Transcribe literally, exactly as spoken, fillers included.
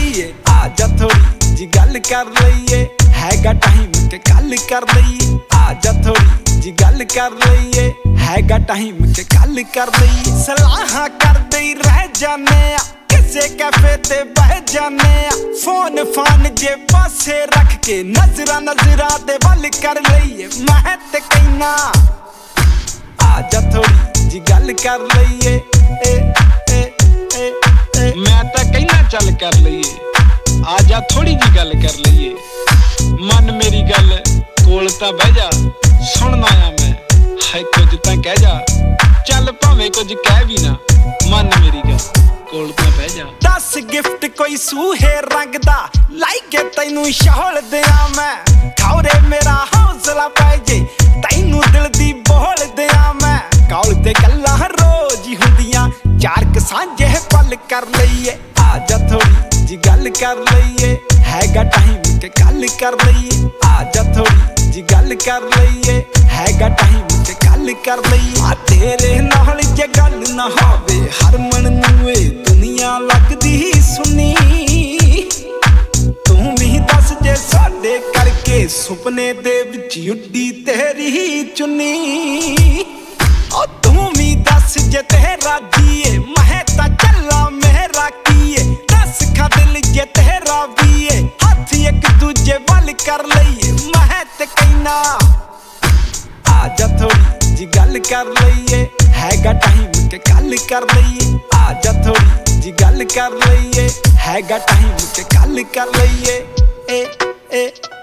ਲਈਏ आ जा थोड़ी जी गल कर लईए हैगा टाइम के गल कर लईए आ जा थोड़ी जी गल कर लईए हैगा टाइम के गल कर लईए सलाहां करदे ही रह जाने आ किसे कैफे ते बह जाने आ फोन फान जे पासे रख के नजरा नजरा दे वल कर लईए मैं ते कहना आ जा थोड़ी जी गल कर लईए ए ए ए ए मैं तां कहना चल कर लईए आ जा थोड़ी जी गल कर लईए मन मेरी गल कोल तां बह जा सुनना आ मैं है कुछ तां कह जा चल भावें कुछ कह भी ना मन मेरी गल कोल तां बह जा दस गिफ्ट कोई सूहे रंग दा लाइके तैनू शौल दिया मैं खौरे मेरा हौसला पै जे तैनू दिल दी बोल दिया मैं कौल ते गल्लां रोज ही हुंदियां चार क सांझे पल कर लईए आ जा थोड़ी जी गल कर लईए हैगा टाइम के गल कर लईए आ जा थोड़ी जी गल कर लईए हैगा टाइम के गल कर लईए आ तेरे नाल जे गल ना होवे हरमन नूं ए दुनिया लगदी सुनी तू भी दस जे साडे करके सुपने दे विच उड्डी तेरी चुन्नी ओ तू भी दस जे तेरा जीए मैं तां चला मेरा कीए दस खा दिल जे तेरा भी है हाथ एक दूजे वल कर लईए मैं ते कहना आ जा थोड़ी जी गल कर लईए हैगा टाइम के गल कर लईए आ जा थोड़ी जी गल कर लईए हैगा टाइम के गल कर लईए ए ए